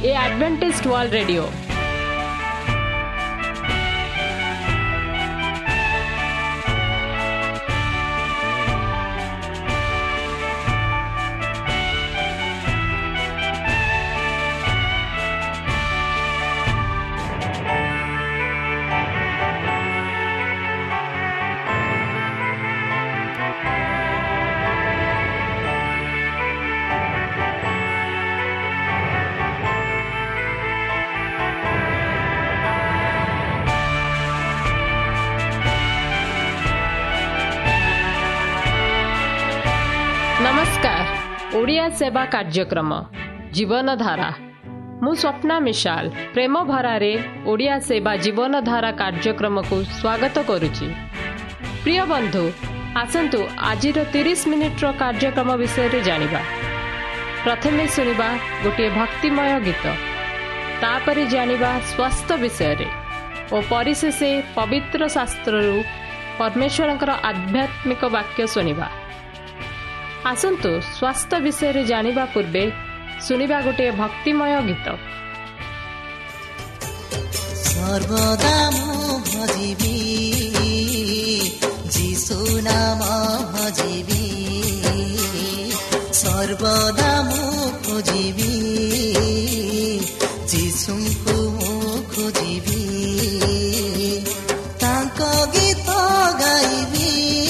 ए Adventist world radio. नमस्कार। ओडिया सेवा कार्यक्रम जीवनधारा मु स्वप्ना मिशाल प्रेम भरारे ओडिया सेवा जीवनधारा कार्यक्रम को स्वागत करुछि। प्रिय बंधु, आसंतु आज 30 मिनिट्र कार्यक्रम विषय जानिबा। प्रथमे सुनिबा गोटे भक्तिमय गीत, तापरे जानिबा स्वास्थ्य विषय रे और परिशेषे पवित्र शास्त्ररू परमेश्वरंकर आध्यात्मिक वाक्य सुनिबा। आसंतु स्वास्थ्य विषय जानिबा पूर्वे सुनिबा गोटे भक्तिमय गीत। सर्वदा मु भजिबी जीसु नाम भजिबी, सर्वदा मु खोजिबी जीसुଙ୍କୁ मु खोजिबी, तांको गीत गाइबी,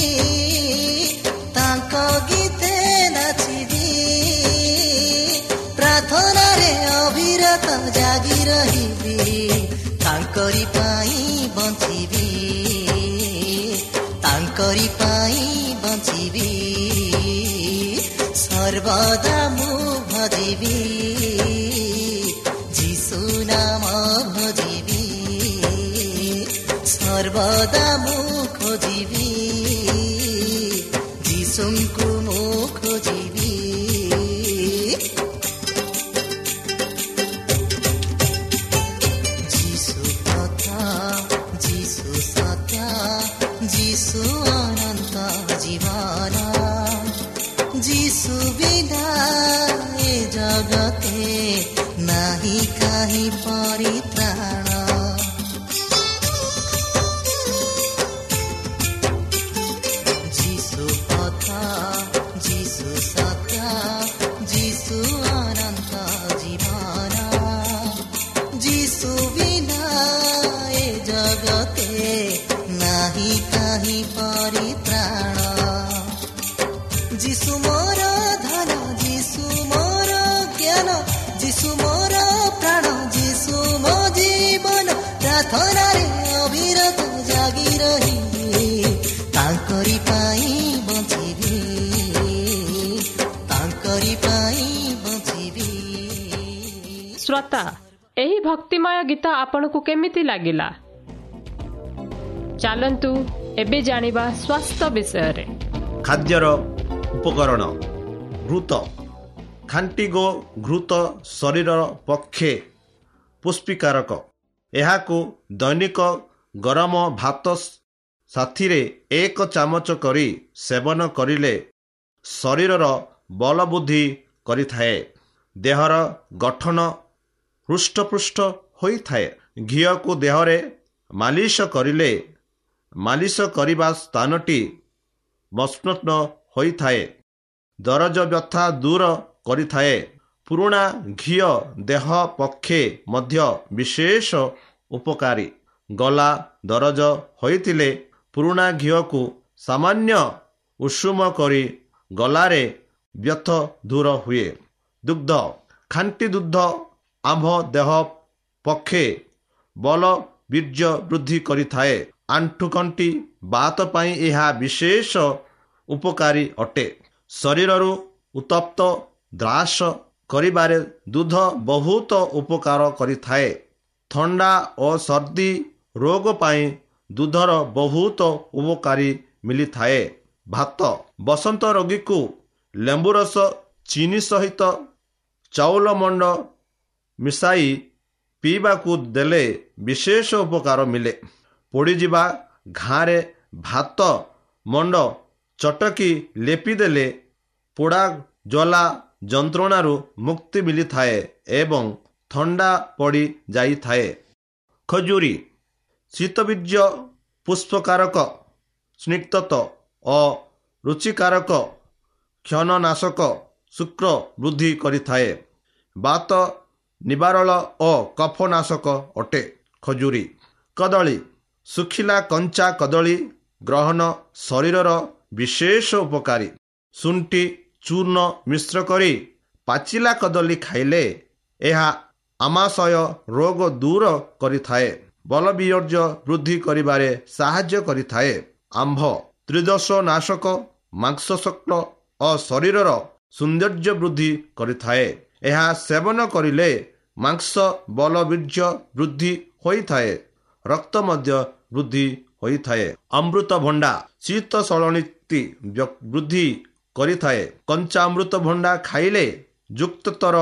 तांको गीते नाचिबी, प्रार्थनारे अविरत जागी रहिबी, तांकरी पाई बंचिबी, तांकरी पाई बंचिबी, सर्वदा मु भजिबी जीसु नाम भजिबी, सर्वदा मु खोजिबी जीसुଙ୍କୁ मु खोजिबी। जीसु कथा, जीसु सत्य, जीसु अनंत जीवन, जीसु बिना ए जगते नाही काहि परित्राण। जीसु कथा, जीसु सत्य, जीसु अनंत जीवन, जीसु बिना ए जगते नाही काहि परित्राण। जीसु मोर धन, जीसु मोर ज्ञान, जीसु मोर प्राण, जीसु मो जीवन, प्रार्थना रे अविरत जागी रहिबी, तांकरी पाई बंचिबी, तांकरी पाई बंचिबी। श्रोता, एही भक्तिमय गीत आपन को केमिति लागिला? चलंतु एबे जानिबा स्वास्थ्य विषय रे। खाद्यर उपकरण घृत, खांटी गो घृत शरीर पक्षे पुष्टिकारक। एहाकु दैनिक गरम भात साथीरे 1 चामच करी सेवन करिले शरीरर बल बुद्धि करिथाए, देहर गठन हृष्टपुष्ट होइथाए। घिओ को देहरे मालिश करिले मालिश करिबा स्थानटी मस्मत्न होइथाए, दरज व्यथा दूर करिथाए। पुराणा घिओ देह पक्षे मध्य विशेष उपकारी। गला दरज होइथिले पुराणा घिओ को सामान्य उषुम करी गलारे व्यथ दूर हुए। दुग्ध, खांटी दुग्ध आंभ देह पक्षे बल वीर्य वृद्धि करिथाए। आंठुकंटी बात पाई यह विशेष उपकारी अटे। शरीररू उत्तप्त द्रास करिबारे दूध बहुत उपकार करिथाए। थंडा और सर्दी रोग पाई दूधर बहुत उपकारी मिलिथाए। भात, बसंत रोगी को लेंबू रस चीनी सहित चाउल मंड मिसाई पीबाकू देले विशेष उपकार मिले। पोड़ीजिबा घारे भात मंड चटकी लेपिदेले पोड़ा जला जंत्रणारू मुक्ति मिली थाए एवं ଥଣ୍ଡା ପଡ଼ି ଯାଇଥାଏ। ଖଜୁରୀ ଶୀତବୀର୍ଯ୍ୟ ପୁଷ୍ପକାରକ, ସ୍ନିଗ୍ଧତ ଓ ରୁଚିକାରକ, କ୍ଷୟନାଶକ, ଶୁକ୍ର ବୃଦ୍ଧି କରିଥାଏ। ବାତ ନିବାରଳ ଓ କଫନାଶକ ଅଟେ। ଖଜୁରୀ କଦଳୀ ଶୁଖିଲା କଞ୍ଚା କଦଳୀ ଗ୍ରହଣ ଶରୀରର ବିଶେଷ ଉପକାରୀ। ଶୁଣ୍ଠି ଚୂର୍ଣ୍ଣ ମିଶ୍ର କରି ପାଚିଲା କଦଳୀ ଖାଇଲେ ଏହା ଆମାଶୟ ରୋଗ ଦୂର କରିଥାଏ। ବଳବୀର୍ଯ୍ୟ ବୃଦ୍ଧି କରିବାରେ ସାହାଯ୍ୟ କରିଥାଏ। ଆମ୍ଭ ତ୍ରିଦୋଷ ନାଶକ, ମାଂସଶକ୍ତ ଓ ଶରୀରର ସୌନ୍ଦର୍ଯ୍ୟ ବୃଦ୍ଧି କରିଥାଏ। ଏହା ସେବନ କରିଲେ ମାଂସ ବଳବୀର୍ଯ୍ୟ ବୃଦ୍ଧି ହୋଇଥାଏ, ରକ୍ତ ମଧ୍ୟ ବୃଦ୍ଧି ହୋଇଥାଏ। ଅମୃତଭଣ୍ଡା ଶୀତ ଶଳନୀତି ବୃଦ୍ଧି କରିଥାଏ। କଞ୍ଚା ଅମୃତଭଣ୍ଡା ଖାଇଲେ ଯୁକ୍ତତର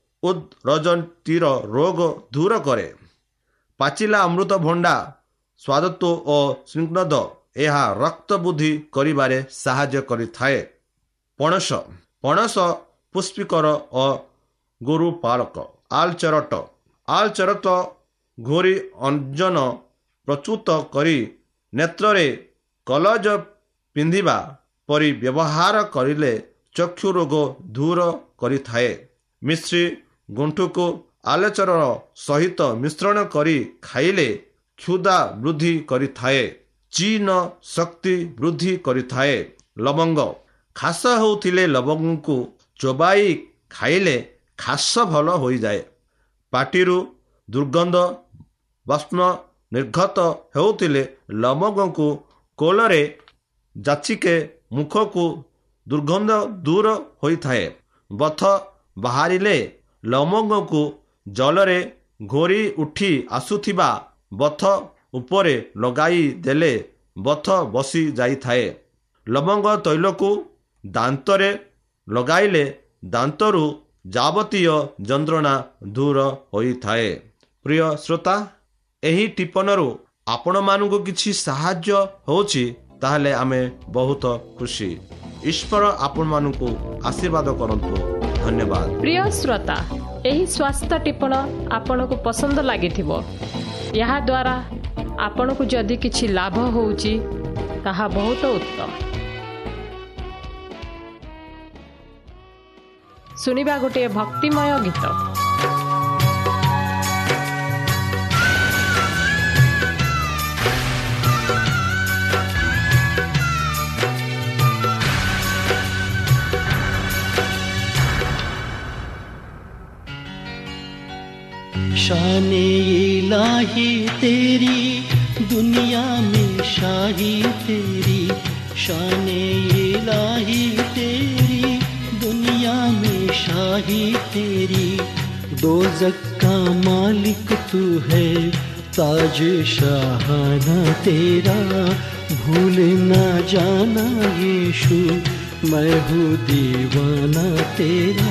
ଉଦରଜନୀର ରୋଗ ଦୂର କରେ। ପାଚିଲା ଅମୃତଭଣ୍ଡା ସ୍ୱାଦୁତ ଓ ସ୍ନିଗ୍ଧ, ଏହା ରକ୍ତ ବୃଦ୍ଧି କରିବାରେ ସାହାଯ୍ୟ କରିଥାଏ। ପଣସ ପଣସ ପୁଷ୍ଟିକର ଓ ଗୁରୁପାଳକ। ଆଲଚରଟ ଆଲଚରଟ ଘୋରି ଅଞ୍ଜନ ପ୍ରସ୍ତୁତ କରି ନେତ୍ରରେ କଲଜ ପିନ୍ଧିବା ପରି ବ୍ୟବହାର କରିଲେ ଚକ୍ଷୁ ରୋଗ ଦୂର କରିଥାଏ। ମିଶ୍ରି ଗୁଣ୍ଠୁକୁ ଆଲଚର ସହିତ ମିଶ୍ରଣ କରି ଖାଇଲେ କ୍ଷୁଧା ବୃଦ୍ଧି କରିଥାଏ, ଜୀର୍ଣ୍ଣ ଶକ୍ତି ବୃଦ୍ଧି କରିଥାଏ। ଲବଙ୍ଗ ଖାସ ହେଉଥିଲେ ଲବଙ୍ଗକୁ ଚୋବାଇ ଖାଇଲେ ଖାସ ଭଲ ହୋଇଯାଏ। ପାଟିରୁ ଦୁର୍ଗନ୍ଧ ବାଷ୍ପ ନିର୍ଗତ ହେଉଥିଲେ ଲବଙ୍ଗକୁ କୋଳରେ ଯାଚିକେ ମୁଖକୁ ଦୁର୍ଗନ୍ଧ ଦୂର ହୋଇଥାଏ। ବଥ ବାହାରିଲେ ଲବଙ୍ଗକୁ ଜଳରେ ଘୋରି ଉଠି ଆସୁଥିବା ବଥ ଉପରେ ଲଗାଇ ଦେଲେ ବଥ ବସି ଯାଇଥାଏ। ଲବଙ୍ଗ ତୈଳକୁ ଦାନ୍ତରେ ଲଗାଇଲେ ଦାନ୍ତରୁ ଯାବତୀୟ ଯନ୍ତ୍ରଣା ଦୂର ହୋଇଥାଏ। ପ୍ରିୟ ଶ୍ରୋତା, ଏହି ଟିପଣରୁ ଆପଣମାନଙ୍କୁ କିଛି ସାହାଯ୍ୟ ହେଉଛି ତାହେଲେ ଆମେ ବହୁତ ଖୁସି। ଈଶ୍ୱର ଆପଣମାନଙ୍କୁ ଆଶୀର୍ବାଦ କରନ୍ତୁ। ଧନ୍ୟବାଦ। ପ୍ରିୟ ଶ୍ରୋତା, ଏହି ସ୍ୱାସ୍ଥ୍ୟ ଟିପଣ ଆପଣଙ୍କୁ ପସନ୍ଦ ଲାଗିଥିବ। ଏହାଦ୍ୱାରା ଆପଣଙ୍କୁ ଯଦି କିଛି ଲାଭ ହେଉଛି ତାହା ବହୁତ ଉତ୍ତମ। ଶୁଣିବା ଗୋଟିଏ ଭକ୍ତିମୟ ଗୀତ। शाने इलाही तेरी दुनिया में शाही तेरी, शाने इलाही तेरी दुनिया में शाही तेरी। दोज़ख का मालिक तू है, ताज शाहाना तेरा। भूल ना जाना यीशु, मैं हूँ दीवाना तेरा।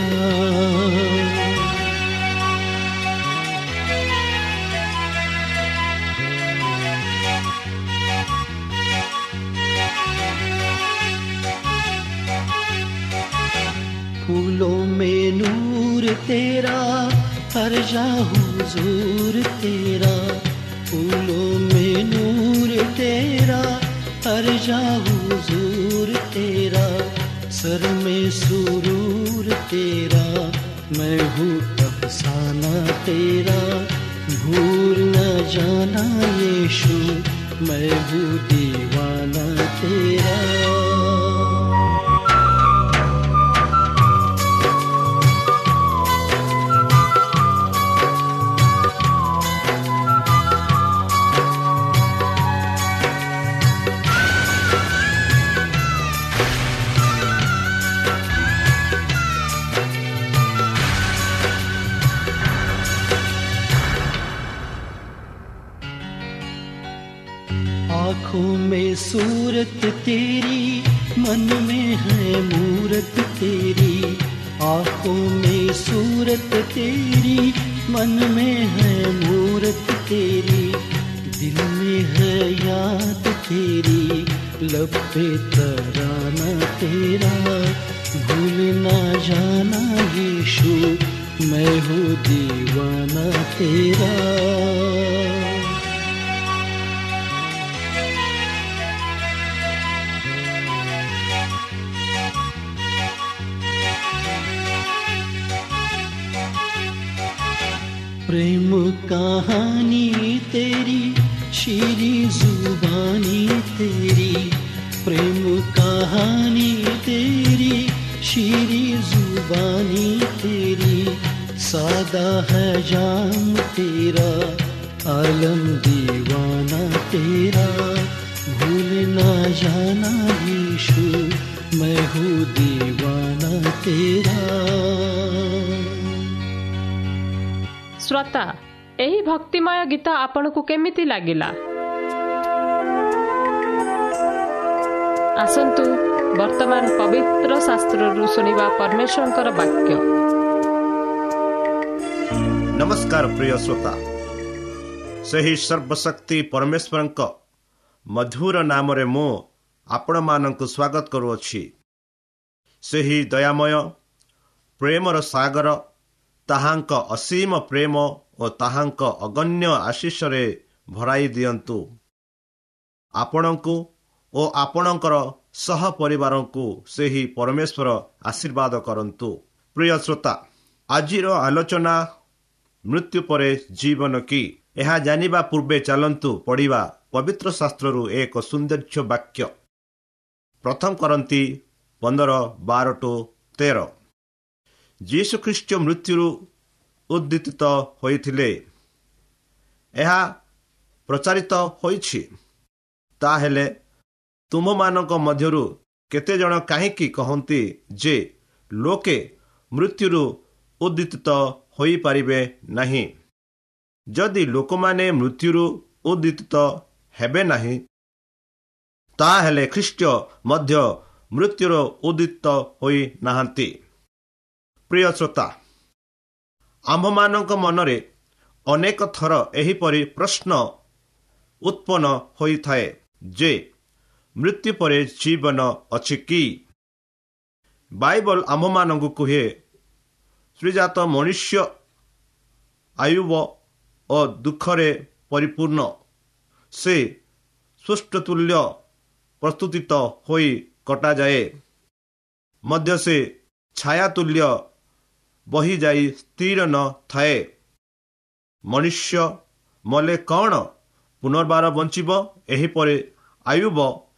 फूलों में नूर तेरा, हर जा हुजूर तेरा। फूलों में नूर तेरा, हर जा हुजूर तेरा। सर में सुरूर तेरा, मैं हूँ अफसाना तेरा। भूल न जाना यीशु, मैं हूँ दीवाना तेरा। आँखों में सूरत तेरी, मन में है मूरत तेरी। आँखों में सूरत तेरी, मन में है मूरत तेरी। दिल में है याद तेरी, लब पे तराना तेरा। भूल ना जाना यीशु, मैं हूँ दीवाना तेरा। प्रेम कहानी तेरी शीरी जुबानी तेरी, प्रेम कहानी तेरी शीरी जुबानी तेरी, सादा है जाम तेरा आलम दीवाना तेरा, भूल ना जाना यीशु मैं हूँ दीवाना तेरा। श्रोता, ଏହି ଭକ୍ତିମୟ ଗୀତ ଆପଣଙ୍କୁ କେମିତି ଲାଗିଲା? ଆସନ୍ତୁ ବର୍ତ୍ତମାନ ପବିତ୍ର ଶାସ୍ତ୍ରରୁ ଶୁଣିବା ପରମେଶ୍ୱରଙ୍କର ବାକ୍ୟ। ନମସ୍କାର ପ୍ରିୟ ଶ୍ରୋତା, ସେହି ସର୍ବଶକ୍ତି ପରମେଶ୍ୱରଙ୍କ ମଧୁର ନାମରେ ମୁଁ ଆପଣମାନଙ୍କୁ ସ୍ୱାଗତ କରୁଅଛି। ସେହି ଦୟାମୟ ପ୍ରେମର ସାଗର, ତାହାଙ୍କ ଅସୀମ ପ୍ରେମ ଓ ତାହାଙ୍କ ଅଗଣ୍ୟ ଆଶୀଷରେ ଭରାଇ ଦିଅନ୍ତୁ ଆପଣଙ୍କୁ ଓ ଆପଣଙ୍କର ସହ ପରିବାରଙ୍କୁ ସେହି ପରମେଶ୍ୱର ଆଶୀର୍ବାଦ କରନ୍ତୁ। ପ୍ରିୟ ଶ୍ରୋତା, ଆଜିର ଆଲୋଚନା ମୃତ୍ୟୁ ପରେ ଜୀବନ କି, ଏହା ଜାଣିବା ପୂର୍ବେ ଚାଲନ୍ତୁ ପଢ଼ିବା ପବିତ୍ର ଶାସ୍ତ୍ରରୁ ଏକ ସୌନ୍ଦର୍ଯ୍ୟ ବାକ୍ୟ। ପ୍ରଥମ କରନ୍ତି 15:12-13। ଯୀଶୁଖ୍ରୀଷ୍ଟ ମୃତ୍ୟୁରୁ ଉଦ୍ଧିତ ହୋଇଥିଲେ, ଏହା ପ୍ରଚାରିତ ହୋଇଛି। ତାହେଲେ ତୁମମାନଙ୍କ ମଧ୍ୟରୁ କେତେଜଣ କାହିଁକି କହନ୍ତି ଯେ ଲୋକେ ମୃତ୍ୟୁରୁ ଉଦ୍ଧିତ ହୋଇପାରିବେ ନାହିଁ? ଯଦି ଲୋକମାନେ ମୃତ୍ୟୁରୁ ଉଦ୍ଧିତ ହେବେ ନାହିଁ, ତାହେଲେ ଖ୍ରୀଷ୍ଟ ମଧ୍ୟ ମୃତ୍ୟୁରୁ ଉଦ୍ଧିତ ହୋଇନାହାନ୍ତି। ପ୍ରିୟ ଶ୍ରୋତା, ଆମ୍ଭମାନଙ୍କ ମନରେ ଅନେକ ଥର ଏହିପରି ପ୍ରଶ୍ନ ଉତ୍ପନ୍ନ ହୋଇଥାଏ ଯେ ମୃତ୍ୟୁ ପରେ ଜୀବନ ଅଛି କି? ବାଇବଲ ଆମ୍ଭମାନଙ୍କୁ କୁହେ, ଶ୍ରୀଜାତ ମନୁଷ୍ୟ ଆୟୁବ ଓ ଦୁଃଖରେ ପରିପୂର୍ଣ୍ଣ, ସେ ସୃଷ୍ଟତୁଲ୍ୟ ପ୍ରସ୍ତୁତିତ ହୋଇ କଟାଯାଏ ମଧ୍ୟ ସେ ଛାୟାତୁଲ୍ୟ ବହିଯାଇ ସ୍ଥିର ନ ଥାଏ। ମନୁଷ୍ୟ ମଲେ କ'ଣ ପୁନର୍ବାର ବଞ୍ଚିବ? ଏହିପରି ଆୟୁବ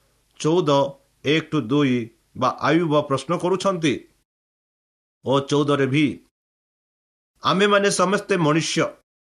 14:1-2 ବା ଆୟୁବ ପ୍ରଶ୍ନ କରୁଛନ୍ତି। ଓ 14ରେ ବି ଆମେମାନେ ସମସ୍ତେ ମନୁଷ୍ୟ,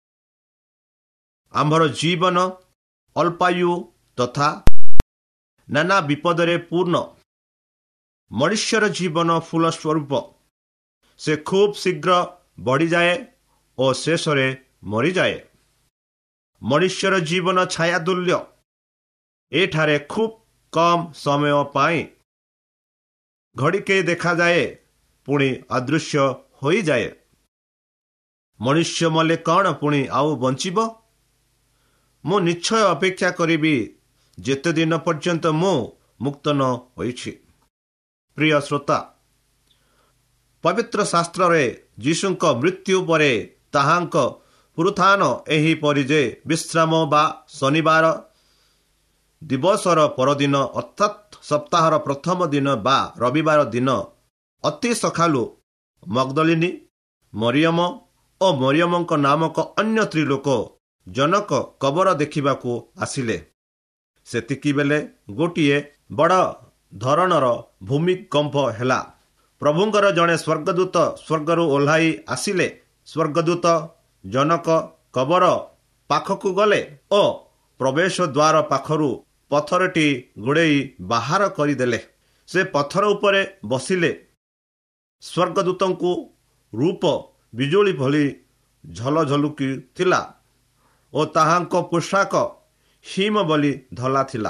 ଆମ୍ଭର ଜୀବନ ଅଳ୍ପାୟୁ ତଥା ନାନା ବିପଦରେ ପୂର୍ଣ୍ଣ। ମନୁଷ୍ୟର ଜୀବନ ଫୁଲ ସ୍ୱରୂପ, ସେ ଖୁବ୍ ଶୀଘ୍ର ବଢ଼ିଯାଏ ଓ ଶେଷରେ ମରିଯାଏ। ମନୁଷ୍ୟର ଜୀବନ ଛାୟାତୁଲ୍ୟ, ଏଠାରେ ଖୁବ୍ କମ୍ ସମୟ ପାଇଁ ଘଡ଼ିକେ ଦେଖାଯାଏ, ପୁଣି ଅଦୃଶ୍ୟ ହୋଇଯାଏ। ମନୁଷ୍ୟ ମଲେ କ'ଣ ପୁଣି ଆଉ ବଞ୍ଚିବ? ମୁଁ ନିଶ୍ଚୟ ଅପେକ୍ଷା କରିବି ଯେତେଦିନ ପର୍ଯ୍ୟନ୍ତ ମୁଁ ମୁକ୍ତ ନ ହୋଇଛି। ପ୍ରିୟ ଶ୍ରୋତା, ପବିତ୍ର ଶାସ୍ତ୍ରରେ ଯୀଶୁଙ୍କ ମୃତ୍ୟୁ ପରେ ତାହାଙ୍କ ପୁନରୁତ୍ଥାନ ଏହିପରି ଯେ ବିଶ୍ରାମ ବା ଶନିବାର ଦିବସର ପରଦିନ ଅର୍ଥାତ୍ ସପ୍ତାହର ପ୍ରଥମ ଦିନ ବା ରବିବାର ଦିନ ଅତି ସକାଳୁ ମଗ୍ଦଲିନୀ ମରିୟମ ଓ ମରିୟମଙ୍କ ନାମକ ଅନ୍ୟ ସ୍ତ୍ରୀ ଲୋକ ଜନକ କବର ଦେଖିବାକୁ ଆସିଲେ। ସେତିକିବେଳେ ଗୋଟିଏ ବଡ଼ ଧରଣର ଭୂମିକମ୍ପ ହେଲା। ପ୍ରଭୁଙ୍କର ଜଣେ ସ୍ୱର୍ଗଦୂତ ସ୍ୱର୍ଗରୁ ଓହ୍ଲାଇ ଆସିଲେ। ସ୍ୱର୍ଗଦୂତ ଜନକ କବର ପାଖକୁ ଗଲେ ଓ ପ୍ରବେଶ ଦ୍ୱାର ପାଖରୁ ପଥରଟି ଗୁଡ଼େଇ ବାହାର କରିଦେଲେ। ସେ ପଥର ଉପରେ ବସିଲେ। ସ୍ୱର୍ଗଦୂତଙ୍କୁ ରୂପ ବିଜୁଳି ଭଳି ଝଲଝଲୁଥିଲା ଓ ତାହାଙ୍କ ପୋଷାକ ହିମ ବୋଲି ଧଳା ଥିଲା।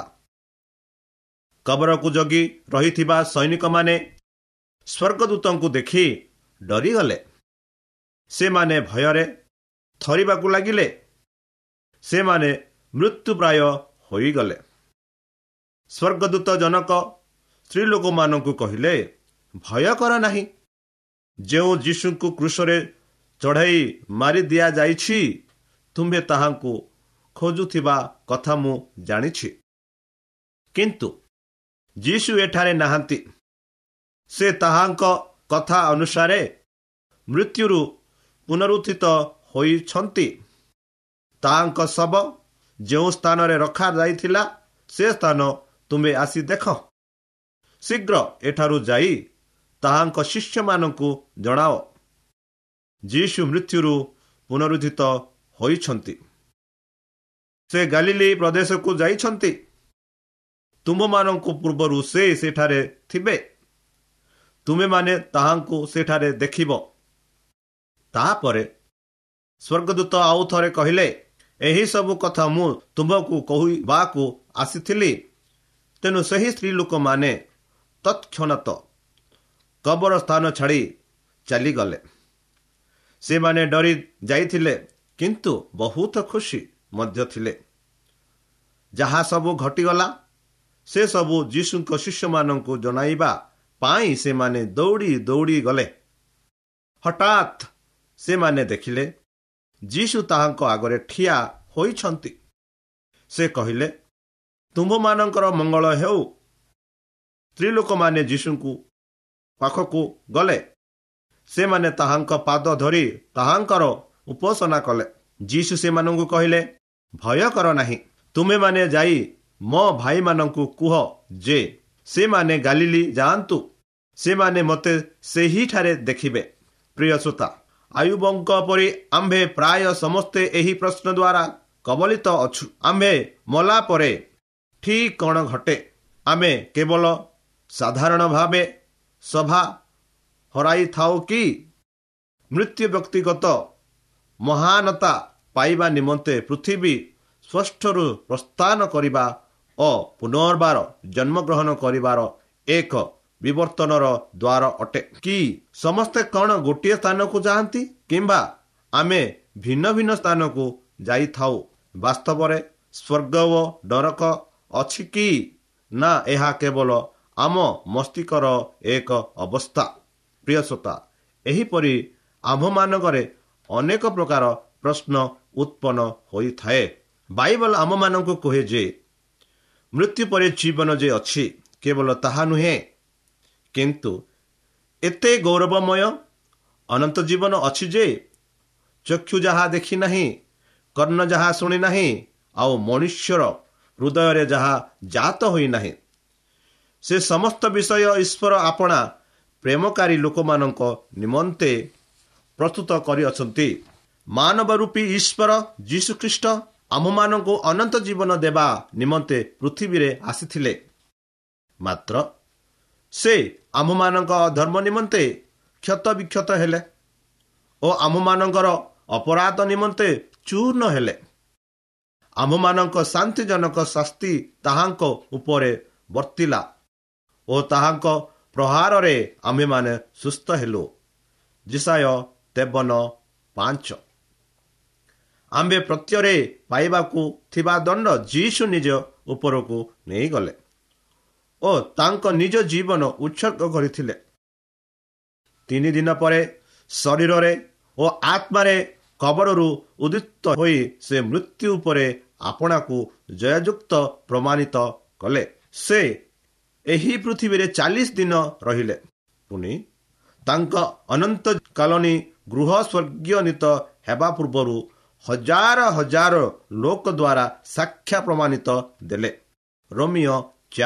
କବରକୁ ଜଗି ରହିଥିବା ସୈନିକମାନେ ସ୍ୱର୍ଗଦୂତଙ୍କୁ ଦେଖି ଡରିଗଲେ। ସେମାନେ ଭୟରେ ଥରିବାକୁ ଲାଗିଲେ। ସେମାନେ ମୃତ୍ୟୁପ୍ରାୟ ହୋଇଗଲେ। ସ୍ୱର୍ଗଦୂତ ଜନକ ସ୍ତ୍ରୀ ଲୋକମାନଙ୍କୁ କହିଲେ, ଭୟ କର ନାହିଁ। ଯେଉଁ ଯୀଶୁଙ୍କୁ କ୍ରୁଶରେ ଚଢ଼େଇ ମାରି ଦିଆଯାଇଛି, ତୁମ୍ଭେ ତାହାଙ୍କୁ ଖୋଜୁଥିବା କଥା ମୁଁ ଜାଣିଛି। କିନ୍ତୁ ଯୀଶୁ ଏଠାରେ ନାହାନ୍ତି। ସେ ତାହାଙ୍କ କଥା ଅନୁସାରେ ମୃତ୍ୟୁରୁ ପୁନରୁତ୍ଥିତ ହୋଇଛନ୍ତି। ତାହାଙ୍କ ଶବ ଯେଉଁ ସ୍ଥାନରେ ରଖାଯାଇଥିଲା ସେ ସ୍ଥାନ ତୁମେ ଆସି ଦେଖ। ଶୀଘ୍ର ଏଠାରୁ ଯାଇ ତାହାଙ୍କ ଶିଷ୍ୟମାନଙ୍କୁ ଜଣାଅ, ଯୀଶୁ ମୃତ୍ୟୁରୁ ପୁନରୁତ୍ଥିତ ହୋଇଛନ୍ତି। ସେ ଗାଲିଲି ପ୍ରଦେଶକୁ ଯାଇଛନ୍ତି। ତୁମମାନଙ୍କୁ ପୂର୍ବରୁ ସେ ସେଠାରେ ଥିବେ। ତୁମେମାନେ ତାହାଙ୍କୁ ସେଠାରେ ଦେଖିବ। ତାହାପରେ ସ୍ୱର୍ଗଦୂତ ଆଉ ଥରେ କହିଲେ, ଏହିସବୁ କଥା ମୁଁ ତୁମକୁ କହିବାକୁ ଆସିଥିଲି। ତେଣୁ ସେହି ସ୍ତ୍ରୀ ଲୋକମାନେ ତତ୍କ୍ଷଣାତ କବର ସ୍ଥାନ ଛାଡ଼ି ଚାଲିଗଲେ। ସେମାନେ ଡରି ଯାଇଥିଲେ, କିନ୍ତୁ ବହୁତ ଖୁସି ମଧ୍ୟ ଥିଲେ। ଯାହା ସବୁ ଘଟିଗଲା ସେସବୁ ଯୀଶୁଙ୍କ ଶିଷ୍ୟମାନଙ୍କୁ ଜଣାଇବା ପାଇଁ ସେମାନେ ଦୌଡ଼ି ଦୌଡ଼ି ଗଲେ। ହଠାତ୍ ସେମାନେ ଦେଖିଲେ ଯୀଶୁ ତାହାଙ୍କ ଆଗରେ ଠିଆ ହୋଇଛନ୍ତି। ସେ କହିଲେ, ତୁମ୍ଭମାନଙ୍କର ମଙ୍ଗଳ ହେଉ। ସ୍ତ୍ରୀ ଲୋକମାନେ ଯୀଶୁଙ୍କୁ ପାଖକୁ ଗଲେ। ସେମାନେ ତାହାଙ୍କ ପାଦ ଧରି ତାହାଙ୍କର ଉପାସନା କଲେ। ଯୀଶୁ ସେମାନଙ୍କୁ କହିଲେ, ଭୟ କର ନାହିଁ। ତୁମେମାନେ ଯାଇ ମୋ ଭାଇମାନଙ୍କୁ କୁହ ଯେ ସେମାନେ ଗାଲିଲି ଯାଆନ୍ତୁ। ସେମାନେ ମୋତେ ସେହିଠାରେ ଦେଖିବେ। ପ୍ରିୟ ଶ୍ରୋତା, ଆୟୁବଙ୍କ ପରି ଆମ୍ଭେ ପ୍ରାୟ ସମସ୍ତେ ଏହି ପ୍ରଶ୍ନ ଦ୍ୱାରା କବଳିତ ଅଛୁ। ଆମ୍ଭେ ମଲା ପରେ ଠିକ୍ କ'ଣ ଘଟେ? ଆମେ କେବଳ ସାଧାରଣ ଭାବେ ସଭା ହରାଇଥାଉ କି ମୃତ୍ୟୁ ବ୍ୟକ୍ତିଗତ ମହାନତା ପାଇବା ନିମନ୍ତେ ପୃଥିବୀ ସ୍ପଷ୍ଟରୁ ପ୍ରସ୍ଥାନ କରିବା ଓ ପୁନର୍ବାର ଜନ୍ମଗ୍ରହଣ କରିବାର ଏକ ବିବର୍ତ୍ତନର ଦ୍ୱାର ଅଟେ କି? ସମସ୍ତେ କ'ଣ ଗୋଟିଏ ସ୍ଥାନକୁ ଯାଆନ୍ତି, କିମ୍ବା ଆମେ ଭିନ୍ନ ଭିନ୍ନ ସ୍ଥାନକୁ ଯାଇଥାଉ? ବାସ୍ତବରେ ସ୍ୱର୍ଗ ଓ ନରକ ଅଛି କି ନା ଏହା କେବଳ ଆମ ମସ୍ତିଷ୍କର ଏକ ଅବସ୍ଥା? ପ୍ରିୟ ଶ୍ରୋତା, ଏହିପରି ଆମ୍ଭମାନଙ୍କରେ ଅନେକ ପ୍ରକାର ପ୍ରଶ୍ନ ଉତ୍ପନ୍ନ ହୋଇଥାଏ। ବାଇବଲ ଆମମାନଙ୍କୁ କୁହେ ଯେ ମୃତ୍ୟୁ ପରେ ଜୀବନ ଯେ ଅଛି, କେବଳ ତାହା ନୁହେଁ, କିନ୍ତୁ ଏତେ ଗୌରବମୟ ଅନନ୍ତ ଜୀବନ ଅଛି ଯେ ଚକ୍ଷୁ ଯାହା ଦେଖି ନାହିଁ, କର୍ଣ୍ଣ ଯାହା ଶୁଣି ନାହିଁ, ଆଉ ମନୁଷ୍ୟର ହୃଦୟରେ ଯାହା ଜାତ ହୋଇନାହିଁ, ସେ ସମସ୍ତ ବିଷୟ ଈଶ୍ୱର ଆପଣା ପ୍ରେମକାରୀ ଲୋକମାନଙ୍କ ନିମନ୍ତେ ପ୍ରସ୍ତୁତ କରିଅଛନ୍ତି। ମାନବ ରୂପୀ ଈଶ୍ୱର ଯୀଶୁଖ୍ରୀଷ୍ଟ ଆମ୍ଭମାନଙ୍କୁ ଅନନ୍ତ ଜୀବନ ଦେବା ନିମନ୍ତେ ପୃଥିବୀରେ ଆସିଥିଲେ। ମାତ୍ର ସେ ଆମ୍ଭମାନଙ୍କ ଧର୍ମ ନିମନ୍ତେ କ୍ଷତ ବିକ୍ଷତ ହେଲେ ଓ ଆମ୍ଭମାନଙ୍କର ଅପରାଧ ନିମନ୍ତେ ଚୂର୍ଣ୍ଣ ହେଲେ। ଆମ୍ଭମାନଙ୍କ ଶାନ୍ତିଜନକ ଶାସ୍ତି ତାହାଙ୍କ ଉପରେ ବର୍ତ୍ତିଲା ଓ ତାହାଙ୍କ ପ୍ରହାରରେ ଆମ୍ଭେମାନେ ସୁସ୍ଥ ହେଲୁ। ଯେଶାୟା 53:5। ଆମ୍ଭେ ପ୍ରତ୍ୟରେ ପାଇବାକୁ ଥିବା ଦଣ୍ଡ ଯୀଶୁ ନିଜ ଉପରକୁ ନେଇଗଲେ ଓ ତାଙ୍କ ନିଜ ଜୀବନ ଉତ୍ସର୍ଗ କରିଥିଲେ। 3 ଦିନ ପରେ ଶରୀରରେ ଓ ଆତ୍ମାରେ କବରରୁ ଉଦ୍ଧିତ ହୋଇ ସେ ମୃତ୍ୟୁ ଉପରେ ଆପଣାକୁ ଜୟଯୁକ୍ତ ପ୍ରମାଣିତ କଲେ। ସେ ଏହି ପୃଥିବୀରେ 40 ଦିନ ରହିଲେ। ପୁଣି ତାଙ୍କ ଅନନ୍ତକାଳୀନ ଗୃହ ସ୍ୱର୍ଗୀୟନୀତ ହେବା ପୂର୍ବରୁ ହଜାର ହଜାର ଲୋକ ଦ୍ୱାରା ସାକ୍ଷ୍ୟ ପ୍ରମାଣିତ ଦେଲେ। ରୋମିଓ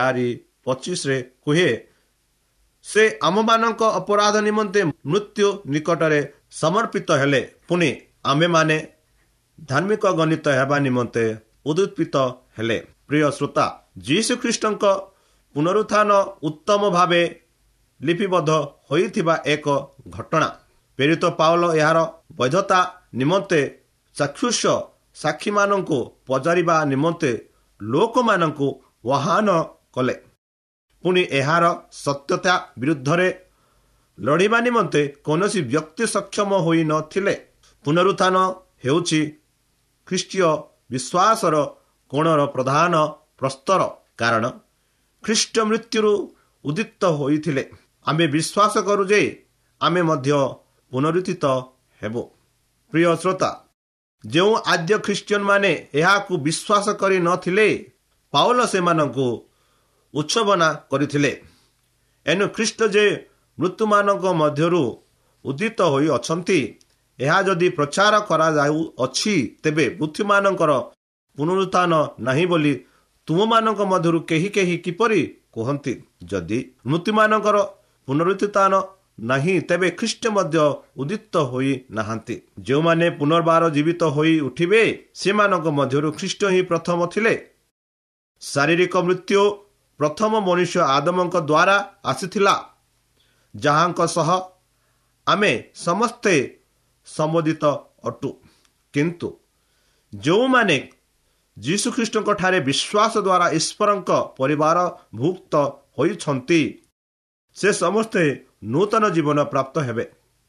4:25 କୁହେ, ସେ ଆମମାନଙ୍କ ଅପରାଧ ନିମନ୍ତେ ମୃତ୍ୟୁ ନିକଟରେ ସମର୍ପିତ ହେଲେ, ପୁଣି ଆମ୍ଭେମାନେ ଧାର୍ମିକ ଗଣିତ ହେବା ନିମନ୍ତେ ଉଦ୍ଧିତ ହେଲେ। ପ୍ରିୟ ଶ୍ରୋତା, ଯୀଶୁଖ୍ରୀଷ୍ଟଙ୍କ ପୁନରୁତ୍ଥାନ ଉତ୍ତମ ଭାବେ ଲିପିବଦ୍ଧ ହୋଇଥିବା ଏକ ଘଟଣା। ପ୍ରେରିତ ପାଉଲ ଏହାର ବୈଧତା ନିମନ୍ତେ ଚାକ୍ଷୁଷ ସାକ୍ଷୀମାନଙ୍କୁ ପଚାରିବା ନିମନ୍ତେ ଲୋକମାନଙ୍କୁ ଆହ୍ୱାନ କଲେ। ପୁଣି ଏହାର ସତ୍ୟତା ବିରୁଦ୍ଧରେ ଲଢ଼ିବା ନିମନ୍ତେ କୌଣସି ବ୍ୟକ୍ତି ସକ୍ଷମ ହୋଇନଥିଲେ। ପୁନରୁତ୍ଥାନ ହେଉଛି ଖ୍ରୀଷ୍ଟୀୟ ବିଶ୍ୱାସର କୋଣର ପ୍ରଧାନ ପ୍ରସ୍ତର, କାରଣ ଖ୍ରୀଷ୍ଟ ମୃତ୍ୟୁରୁ ଉଦ୍ଧିତ ହୋଇଥିଲେ। ଆମେ ବିଶ୍ୱାସ କରୁ ଯେ ଆମେ ମଧ୍ୟ ପୁନରୁତ୍ଥିତ ହେବୁ। ପ୍ରିୟ ଶ୍ରୋତା, ଯେଉଁ ଆଦ୍ୟ ଖ୍ରୀଷ୍ଟିଆନ ମାନେ ଏହାକୁ ବିଶ୍ୱାସ କରିନଥିଲେ ପାଉଲ ସେମାନଙ୍କୁ ଉତ୍ସବନା କରିଥିଲେ। ଏଣୁ ଖ୍ରୀଷ୍ଟ ଯେ ମୃତ୍ୟୁମାନଙ୍କ ମଧ୍ୟରୁ ଉଦ୍ଧିତ ହୋଇ ଅଛନ୍ତି ଏହା ଯଦି ପ୍ରଚାର କରାଯାଉଅଛି, ତେବେ ମୃତ୍ୟୁମାନଙ୍କର ପୁନରୁତ୍ଥାନ ନାହିଁ ବୋଲି ତୁମମାନଙ୍କ ମଧ୍ୟରୁ କେହି କେହି କିପରି କୁହନ୍ତି? ଯଦି ମୃତ୍ୟୁମାନଙ୍କର ପୁନରୁତ୍ଥାନ ନାହିଁ, ତେବେ ଖ୍ରୀଷ୍ଟ ମଧ୍ୟ ଉଦ୍ଧିତ ହୋଇ ନାହାନ୍ତି। ଯେଉଁମାନେ ପୁନର୍ବାର ଜୀବିତ ହୋଇ ଉଠିବେ ସେମାନଙ୍କ ମଧ୍ୟରୁ ଖ୍ରୀଷ୍ଟ ହିଁ ପ୍ରଥମ ଥିଲେ। ଶାରୀରିକ ମୃତ୍ୟୁ ପ୍ରଥମ ମନୁଷ୍ୟ ଆଦମଙ୍କ ଦ୍ୱାରା ଆସିଥିଲା, ଯାହାଙ୍କ ସହ ଆମେ ସମସ୍ତେ ସମ୍ବନ୍ଧିତ ଅଟୁ। କିନ୍ତୁ ଯେଉଁମାନେ ଯୀଶୁଖ୍ରୀଷ୍ଟଙ୍କ ଠାରେ ବିଶ୍ୱାସ ଦ୍ୱାରା ଈଶ୍ୱରଙ୍କ ପରିବାରଭୁକ୍ତ ହୋଇଛନ୍ତି ସେ ସମସ୍ତେ ନୂତନ ଜୀବନ ପ୍ରାପ୍ତ ହେବେ।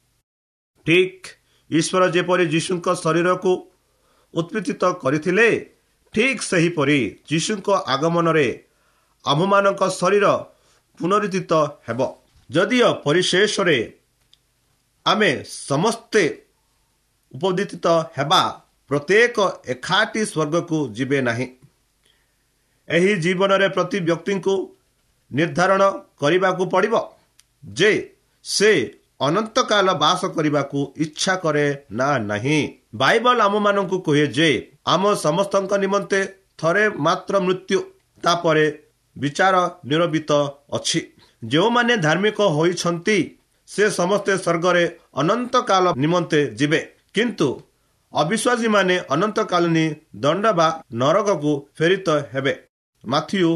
ଠିକ୍ ଈଶ୍ୱର ଯେପରି ଯୀଶୁଙ୍କ ଶରୀରକୁ ଉତ୍ପୀଡ଼ିତ କରିଥିଲେ, ଠିକ୍ ସେହିପରି ଯୀଶୁଙ୍କ ଆଗମନରେ ଆମ୍ଭମାନଙ୍କ ଶରୀର ପୁନରୁଦ୍ଧିତ ହେବ। ଯଦିଓ ପରିଶେଷରେ ଆମେ ସମସ୍ତେ ଉପଦିତ ହେବା, ପ୍ରତ୍ୟେକ ଏକାଠି ସ୍ୱର୍ଗକୁ ଯିବେ ନାହିଁ। ଏହି ଜୀବନରେ ପ୍ରତି ବ୍ୟକ୍ତିଙ୍କୁ ନିର୍ଦ୍ଧାରଣ କରିବାକୁ ପଡ଼ିବ ଯେ ସେ ଅନନ୍ତକାଳ ବାସ କରିବାକୁ ଇଚ୍ଛା କରେ ନା ନାହିଁ। ବାଇବଲ ଆମମାନଙ୍କୁ କୁହେ ଯେ ଆମ ସମସ୍ତଙ୍କ ନିମନ୍ତେ ଥରେ ମାତ୍ର ମୃତ୍ୟୁ, ତାପରେ ବିଚାର ନିରବିତ ଅଛି। ଯେଉଁମାନେ ଧାର୍ମିକ ହୋଇଛନ୍ତି ସେ ସମସ୍ତେ ସ୍ୱର୍ଗରେ ଅନନ୍ତକାଳ ନିମନ୍ତେ ଯିବେ, କିନ୍ତୁ ଅବିଶ୍ୱାସୀମାନେ ଅନନ୍ତକାଳୀନ ଦଣ୍ଡ ବା ନରକକୁ ପ୍ରେରିତ ହେବେ। ମାଥିଉ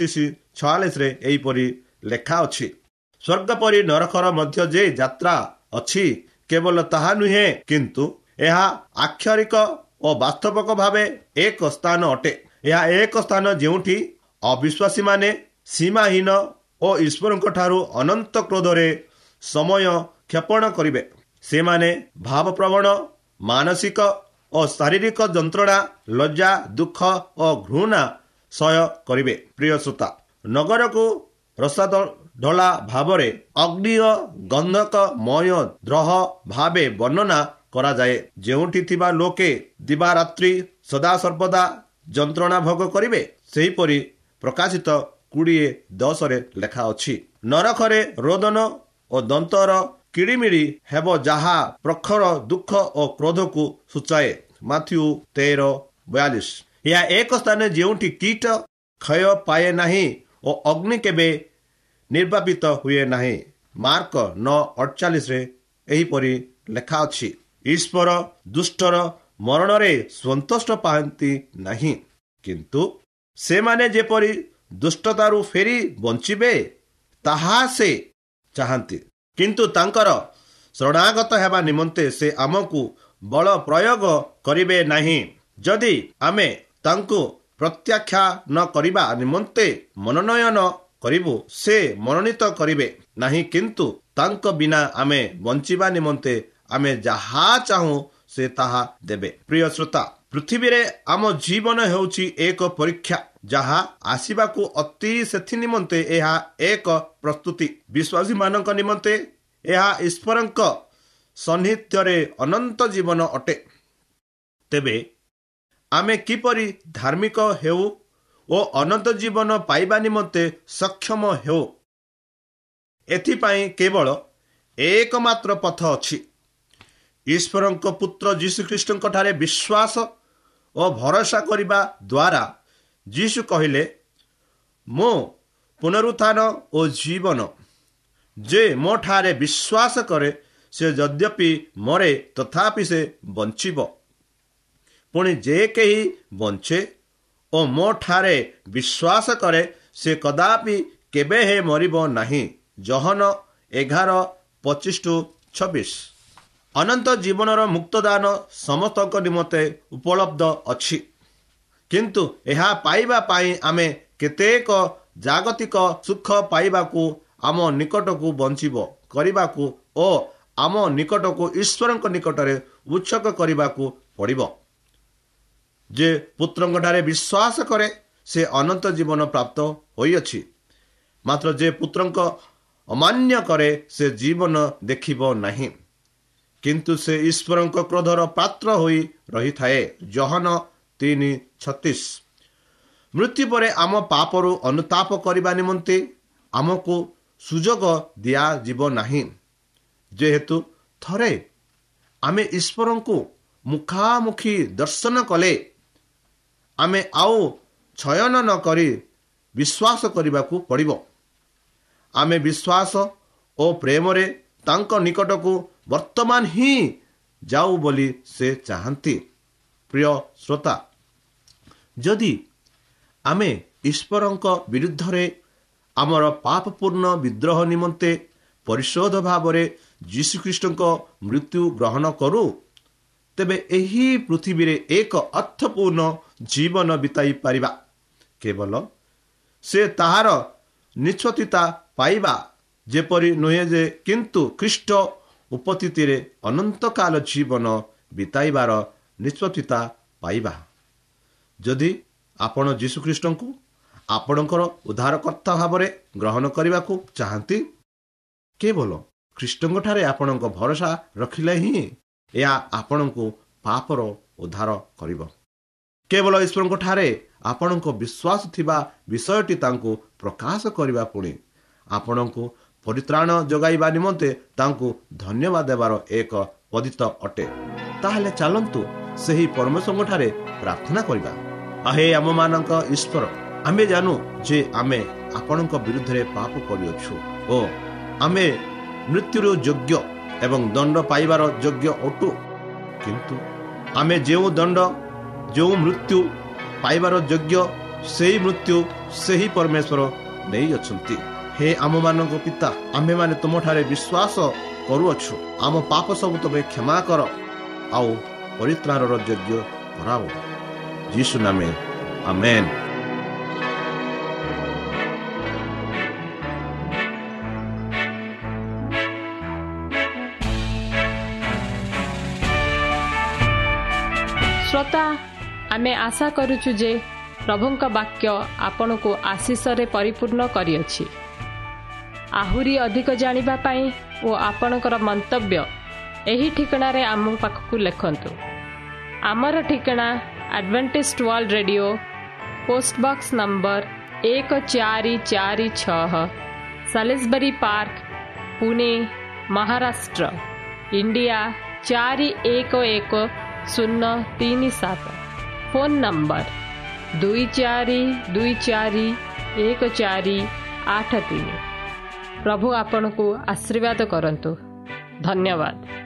25:46 ଏହିପରି ଲେଖା ଅଛି। ସ୍ୱର୍ଗ ପରି ନରକର ମଧ୍ୟ ଯେ ଯାତ୍ରା ଅଛି, କେବଳ ତାହା ନୁହେଁ, କିନ୍ତୁ ଏହା ଆକ୍ଷରିକ ଓ ବାସ୍ତବିକ ଭାବେ ଏକ ସ୍ଥାନ ଅଟେ। ଏହା ଏକ ସ୍ଥାନ ଯେଉଁଠି ଅବିଶ୍ୱାସୀମାନେ ସୀମାହୀନ ଓ ଈଶ୍ୱରଙ୍କ ଠାରୁ ଅନନ୍ତ କ୍ରୋଧରେ ସମୟ କ୍ଷେପଣ କରିବେ। ସେମାନେ ଭାବପ୍ରବଣ, ମାନସିକ ଓ ଶାରୀରିକ ଯନ୍ତ୍ରଣା, ଲଜ୍ଜା, ଦୁଃଖ ଓ ଘୃଣା ସହ୍ୟ କରିବେ। ପ୍ରିୟ ଶ୍ରୋତା, ନଗରକୁ ରସାଦ ଢଳା ଭାବରେ ଅଗ୍ନି ଓ ଗନ୍ଧକମୟ ଦ୍ରୋହ ଭାବେ ବର୍ଣ୍ଣନା କରାଯାଏ, ଯେଉଁଠି ଥିବା ଲୋକେ ଦିବାରାତ୍ରି ସଦାସର୍ବଦା ଯନ୍ତ୍ରଣା ଭୋଗ କରିବେ। ସେହିପରି ପ୍ରକାଶିତ 20:10 ଲେଖା ଅଛି। ନରକରେ ରୋଦନ ଓ ଦନ୍ତର କିଳିମିଳି ହେବ, ଯାହା ପ୍ରଖର ଦୁଃଖ ଓ କ୍ରୋଧକୁ ସୂଚାଏ। ମାଥିଉ 13:42। ଏହା ଏକ ସ୍ଥାନ ଯେଉଁଠି କୀଟ କ୍ଷୟ ପାଏ ନାହିଁ ଓ ଅଗ୍ନି କେବେ ନିର୍ବାପିତ ହୁଏ ନାହିଁ। ମାର୍କ 9:48 ଏହିପରି ଲେଖା ଅଛି। ଈଶ୍ୱର ଦୁଷ୍ଟର ମରଣରେ ସନ୍ତୁଷ୍ଟ ପାଆନ୍ତି ନାହିଁ, କିନ୍ତୁ ସେମାନେ ଯେପରି ଦୁଷ୍ଟତାରୁ ଫେରି ବଞ୍ଚିବେ ତାହା ସେ ଚାହାନ୍ତି। କିନ୍ତୁ ତାଙ୍କର ଶରଣାଗତ ହେବା ନିମନ୍ତେ ସେ ଆମକୁ ବଳ ପ୍ରୟୋଗ କରିବେ ନାହିଁ। ଯଦି ଆମେ ତାଙ୍କୁ ପ୍ରତ୍ୟାଖ୍ୟାନ କରିବା ନିମନ୍ତେ ମନୋନୟନ କରିବୁ, ସେ ମନୋନୀତ କରିବେ ନାହିଁ, କିନ୍ତୁ ତାଙ୍କ ବିନା ଆମେ ବଞ୍ଚିବା ନିମନ୍ତେ ଆମେ ଯାହା ଚାହୁଁ ସେ ତାହା ଦେବେ। ପ୍ରିୟ ଶ୍ରୋତା, ପୃଥିବୀରେ ଆମ ଜୀବନ ହେଉଛି ଏକ ପରୀକ୍ଷା ଯାହା ଆସିବାକୁ ଅତି ସେଥି ନିମନ୍ତେ ଏହା ଏକ ପ୍ରସ୍ତୁତି। ବିଶ୍ୱାସୀମାନଙ୍କ ନିମନ୍ତେ ଏହା ଈଶ୍ୱରଙ୍କ ସାନ୍ନିଧ୍ୟରେ ଅନନ୍ତ ଜୀବନ ଅଟେ। ତେବେ ଆମେ କିପରି ଧାର୍ମିକ ହେଉ ଓ ଅନନ୍ତ ଜୀବନ ପାଇବା ନିମନ୍ତେ ସକ୍ଷମ ହେଉ, ଏଥିପାଇଁ କେବଳ ଏକମାତ୍ର ପଥ ଅଛି। ଈଶ୍ୱରଙ୍କ ପୁତ୍ର ଯୀଶୁଖ୍ରୀଷ୍ଟଙ୍କ ଠାରେ ବିଶ୍ୱାସ ଓ ଭରସା କରିବା ଦ୍ୱାରା ଯୀଶୁ କହିଲେ, ମୁଁ ପୁନରୁତ୍ଥାନ ଓ ଜୀବନ। ଯେ ମୋ ଠାରେ ବିଶ୍ୱାସ କରେ ସେ ଯଦ୍ୟପି ମରେ ତଥାପି ସେ ବଞ୍ଚିବ। ପୁଣି ଯେ କେହି ବଞ୍ଚେ ଓ ମୋ ଠାରେ ବିଶ୍ୱାସ କରେ ସେ କଦାପି କେବେ ହେ ମରିବ ନାହିଁ। ଜହନ 11:25-26। ଅନନ୍ତ ଜୀବନର ମୁକ୍ତଦାନ ସମସ୍ତଙ୍କ ନିମନ୍ତେ ଉପଲବ୍ଧ ଅଛି, କିନ୍ତୁ ଏହା ପାଇବା ପାଇଁ ଆମେ କେତେକ ଜାଗତିକ ସୁଖ ପାଇବାକୁ, ଆମ ନିକଟକୁ ବଞ୍ଚିବ କରିବାକୁ ଓ ଆମ ନିକଟକୁ ଈଶ୍ୱରଙ୍କ ନିକଟରେ ଉତ୍ସର୍ଗ କରିବାକୁ ପଡ଼ିବ। ଯେ ପୁତ୍ରଙ୍କ ଠାରେ ବିଶ୍ୱାସ କରେ ସେ ଅନନ୍ତ ଜୀବନ ପ୍ରାପ୍ତ ହୋଇଅଛି, ମାତ୍ର ଯେ ପୁତ୍ରଙ୍କ ଅମାନ୍ୟ କରେ ସେ ଜୀବନ ଦେଖିବ ନାହିଁ। କିନ୍ତୁ ସେ ଈଶ୍ୱରଙ୍କ କ୍ରୋଧର ପାତ୍ର ହୋଇ ରହିଥାଏ। ଜହନ 3:36। ମୃତ୍ୟୁ ପରେ ଆମ ପାପରୁ ଅନୁତାପ କରିବା ନିମନ୍ତେ ଆମକୁ ସୁଯୋଗ ଦିଆଯିବ ନାହିଁ। ଯେହେତୁ ଥରେ ଆମେ ଈଶ୍ୱରଙ୍କୁ ମୁଖାମୁଖି ଦର୍ଶନ କଲେ, ଆମେ ଆଉ ଛୟନ ନ କରି ବିଶ୍ୱାସ କରିବାକୁ ପଡ଼ିବ। ଆମେ ବିଶ୍ୱାସ ଓ ପ୍ରେମରେ ତାଙ୍କ ନିକଟକୁ ବର୍ତ୍ତମାନ ହିଁ ଯାଉ ବୋଲି ସେ ଚାହାନ୍ତି। ପ୍ରିୟ ଶ୍ରୋତା, ଯଦି ଆମେ ଈଶ୍ୱରଙ୍କ ବିରୁଦ୍ଧରେ ଆମର ପାପପୂର୍ଣ୍ଣ ବିଦ୍ରୋହ ନିମନ୍ତେ ପରିଶୋଧ ଭାବରେ ଯୀଶୁଖ୍ରୀଷ୍ଟଙ୍କ ମୃତ୍ୟୁ ଗ୍ରହଣ କରୁ, ତେବେ ଏହି ପୃଥିବୀରେ ଏକ ଅର୍ଥପୂର୍ଣ୍ଣ ଜୀବନ ବିତାଇ ପାରିବା। କେବଳ ସେ ତାହାର ନିଶ୍ଚିତତା ପାଇବା ଯେପରି ନୁହେଁ ଯେ, କିନ୍ତୁ ଖ୍ରୀଷ୍ଟ ଉପସ୍ଥିତିରେ ଅନନ୍ତକାଳ ଜୀବନ ବିତାଇବାର ନିଶ୍ଚିତତା ପାଇବା। ଯଦି ଆପଣ ଯୀଶୁଖ୍ରୀଷ୍ଟଙ୍କୁ ଆପଣଙ୍କର ଉଦ୍ଧାରକର୍ତ୍ତା ଭାବରେ ଗ୍ରହଣ କରିବାକୁ ଚାହାନ୍ତି, କେବଳ ଖ୍ରୀଷ୍ଟଙ୍କଠାରେ ଆପଣଙ୍କ ଭରସା ରଖିଲେ ହିଁ ଏହା ଆପଣଙ୍କୁ ପାପର ଉଦ୍ଧାର କରିବ। କେବଳ ଈଶ୍ୱରଙ୍କଠାରେ ଆପଣଙ୍କ ବିଶ୍ୱାସ ଥିବା ବିଷୟଟି ତାଙ୍କୁ ପ୍ରକାଶ କରିବା ପୁଣି ଆପଣଙ୍କୁ ପରିତ୍ରାଣ ଯୋଗାଇବା ନିମନ୍ତେ ତାଙ୍କୁ ଧନ୍ୟବାଦ ଦେବାର ଏକ ପଦ୍ଧତି ଅଟେ। ତାହେଲେ ଚାଲନ୍ତୁ ସେହି ପରମେଶ୍ୱରଙ୍କଠାରେ ପ୍ରାର୍ଥନା କରିବା। ହେ ଆମମାନଙ୍କ ଈଶ୍ୱର, ଆମେ ଜାଣୁ ଯେ ଆମେ ଆପଣଙ୍କ ବିରୁଦ୍ଧରେ ପାପ କରିଅଛୁ ଓ ଆମେ ମୃତ୍ୟୁର ଯୋଗ୍ୟ ଏବଂ ଦଣ୍ଡ ପାଇବାର ଯୋଗ୍ୟ ଅଟୁ। କିନ୍ତୁ ଆମେ ଯେଉଁ ମୃତ୍ୟୁ ପାଇବାର ଯୋଗ୍ୟ, ସେହି ମୃତ୍ୟୁ ସେହି ପରମେଶ୍ୱର ନେଇଅଛନ୍ତି। ହେ ଆମମାନଙ୍କ ପିତା, ଆମ୍ଭେମାନେ ତୁମଠାରେ ବିଶ୍ୱାସ କରୁଅଛୁ। ଆମ ପାପ ସବୁ ତୁମେ କ୍ଷମା କର ଆଉ ପରିତ୍ରାଣର ଯୋଗ୍ୟ କରାଅ। ଯୀଶୁ ନାମେ ଆମେନ୍। ଶ୍ରୋତା, ଆମେ ଆଶା କରୁଛୁ ଯେ ପ୍ରଭୁଙ୍କ ବାକ୍ୟ ଆପଣଙ୍କୁ ଆଶୀଷରେ ପରିପୂର୍ଣ୍ଣ କରିଅଛି। ଆହୁରି ଅଧିକ ଜାଣିବା ପାଇଁ ଓ ଆପଣଙ୍କର ମନ୍ତବ୍ୟ ଏହି ଠିକଣାରେ ଆମ ପାଖକୁ ଲେଖନ୍ତୁ। ଆମର ଠିକଣା Adventist World Radio, post box number 1446, Salisbury park, Pune, Maharashtra, India 411037। Phone number 24241483। ପ୍ରଭୁ ଆପଣଙ୍କୁ ଆଶୀର୍ବାଦ କରନ୍ତୁ। ଧନ୍ୟବାଦ।